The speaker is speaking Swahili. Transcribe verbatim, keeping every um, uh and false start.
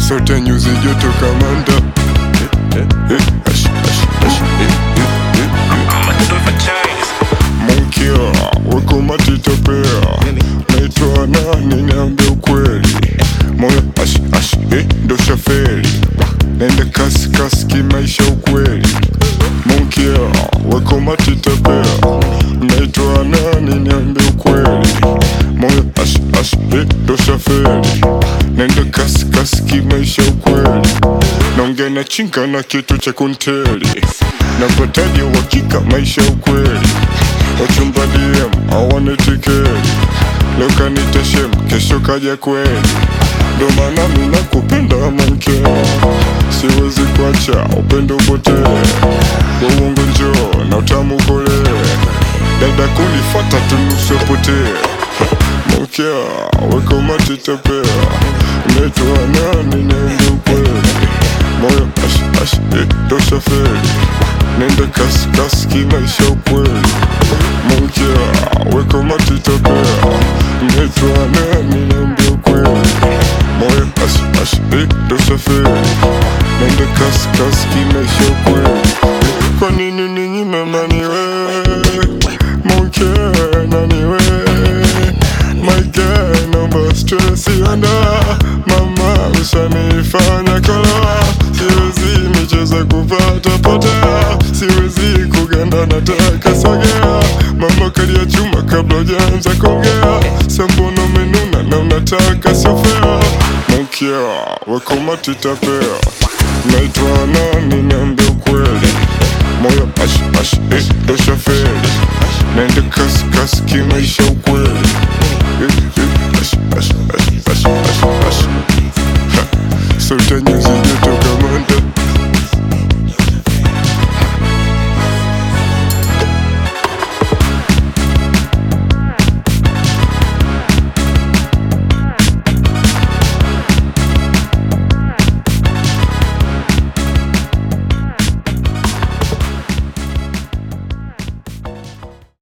sote nyuzi joto kamanda. Eh, eh, eh, ash, ash, ash, eh, eh, eh, eh. Monkia, weko matitapea. Naitwa nani niambie ukweli. Moyo ash, ash, eh, ndo shaferi. Nende kasi kasi kimaisha ukweli. Monkia, weko matitapea. Naitwa nani niambie ukweli. Moyo ash, ash, eh, ndo shaferi. Nende kasi kasi kimaisha ukweli. Naongea na chinga na kitu cha kunteli. Napataje uhakika maisha ukweli. Wachumba D M hawana tikeli. Leo kanita shem, kesho kaja kweli. Ndo maana mimi nakupenda Monkia. Siwezi kuacha upendo upotee. Kwa uongo njoo na utamu kole. Dada kunifata tunusopotee. Monkia, weko matitapea. Naitwa nani niambie ukweli. Moyo ash ash, eh, ndo shaferi. Nende kasi kasi kimaisha ukweli. Monkia, weko matitapea. Naitwa nani niambie ukweli. Moyo ash ash, eh, ndo shaferi. Nende kasi kasi kimaisha ukweli. Kwa nini ninyi mnani we? Monkia nani we? My girl, naomba stress ianda. Mama ushanifanya kala. Siwezi micheza kupata pata. Siwezi kuganda nataka sogea. Mama kalia chuma kabla hujaanza kuongea. Sambono menuna na unataka sofea. Monkia, weko matitapea. Naitwa nani niambie ukweli. Moyo ash ash, eh, ndo shaferi. Nende kasi kasi kimaisha ukweli. Eh, eh, ash ash ash ash ash ash. Ha, sote nyuzi joto kamanda.